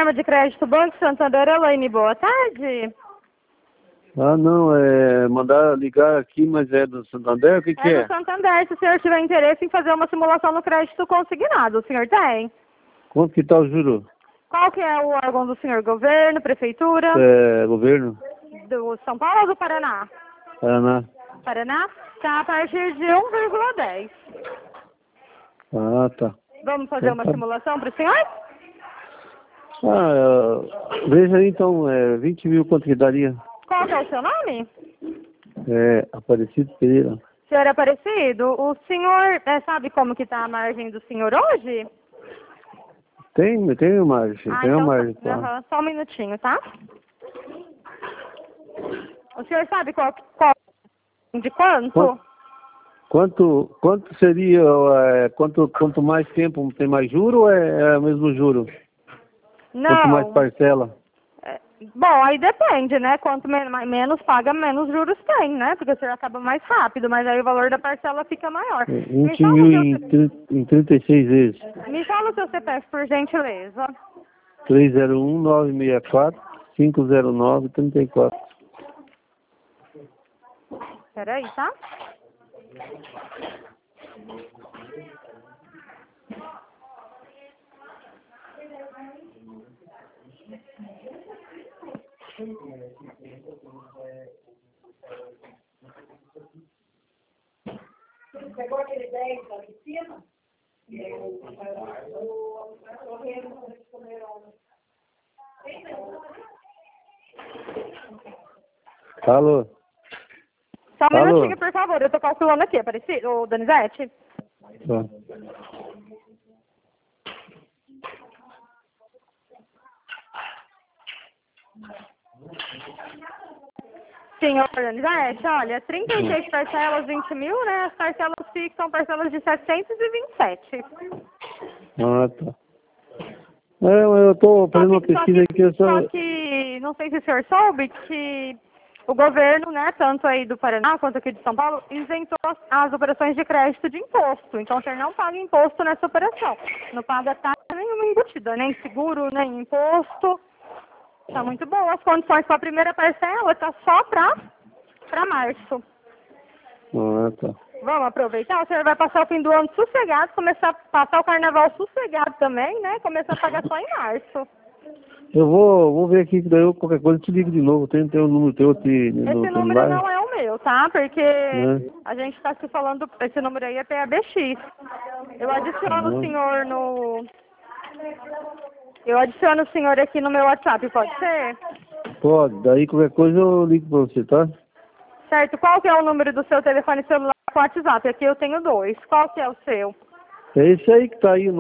Plataforma de Crédito Banco Santander, Elaine, boa tarde. Ah, não, mandar ligar aqui, mas é do Santander, o que que É é? do Santander, se o senhor tiver interesse em fazer uma simulação no crédito consignado, o senhor tem? Quanto que tá o juro? Qual que é o órgão do senhor? Governo, prefeitura? Governo? Do São Paulo ou do Paraná? Paraná. Paraná? Tá a partir de 1,10. Ah, tá. Vamos fazer Então uma tá. simulação para o senhor? Veja aí então, 20 mil quanto que daria? Qual que é o seu nome? Aparecido Pereira. Senhor Aparecido, o senhor sabe como que tá a margem do senhor hoje? Tem uma margem, tem uma Então, margem, claro. só um minutinho, tá? O senhor sabe qual de quanto? Quanto seria, quanto mais tempo tem mais juro ou é o mesmo juro? Quanto mais Não. parcela? Bom, aí depende, né? Quanto menos paga, menos juros tem, né? Porque o senhor acaba mais rápido, mas aí o valor da parcela fica maior. 20 mil em 36 vezes. Me fala o seu CPF, por gentileza. 301-964-509-34. Peraí, tá? Pegou aquele 10 lá de cima? Alô? Só um Alô? minutinho, por favor. Eu tô calculando aqui, Aparecido, ô Donizete. Tá. Senhor Donizete, olha, 36 parcelas, 20 mil, né? As parcelas fixas são parcelas de 727. Ah, tá. Eu tô fazendo uma pesquisa aqui, Só que, não sei se o senhor soube, que o governo, né, tanto aí do Paraná quanto aqui de São Paulo, isentou as operações de crédito de imposto. Então, o senhor não paga imposto nessa operação. Não paga taxa nenhuma embutida, nem seguro, nem imposto. Tá muito boa. As condições para a primeira parcela tá só para março. Ah, tá. Vamos aproveitar? O senhor vai passar o fim do ano sossegado, começar a passar o carnaval sossegado também, né? Começar a pagar só em março. Eu vou ver aqui, que daí eu, qualquer coisa eu te ligo de novo. Tem o número teu no Esse número celular? não é o meu, tá? Porque Né? a gente está se falando, esse número aí é PABX. Eu adiciono o senhor no... Eu adiciono o senhor aqui no meu WhatsApp, pode ser? Pode, daí qualquer coisa eu ligo pra você, tá? Certo. Qual que é o número do seu telefone celular com WhatsApp? Aqui eu tenho 2. Qual que é o seu? É esse aí que tá aí, o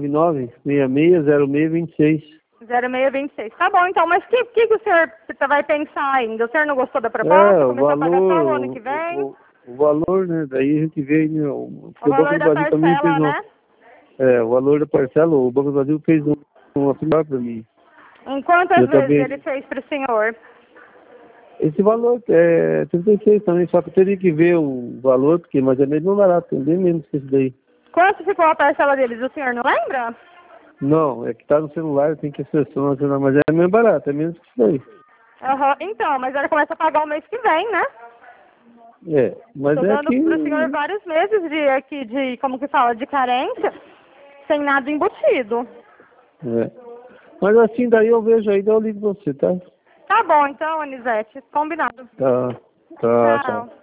999-660626. 0626. Tá bom, então, mas o que o senhor vai pensar ainda? O senhor não gostou da proposta? O Começar a pagar só o valor, ano que vem? o valor, né? Daí a gente vê, né? O Banco Valor do da Brasil também fez parcela, né? o valor da parcela, o Banco do Brasil fez uma melhor pra mim. Em quantas Eu vezes também, ele fez para o senhor? esse valor é 36 também, só que eu teria que ver o valor, porque mais ou menos não barato, bem menos que esse daí. Quanto ficou a parcela deles? O senhor não lembra? Não, é que tá no celular, tem que acessar no celular, mas é menos barato, é menos que isso daí. Então, mas ela começa a pagar o mês que vem, né? Mas Estou é dando que... para o senhor vários meses de, como que fala, de carência, sem nada embutido. Mas assim, daí eu vejo aí, daí eu ligo pra você, tá? Tá bom, então, Anisete, combinado. Tá, Tchau. tchau.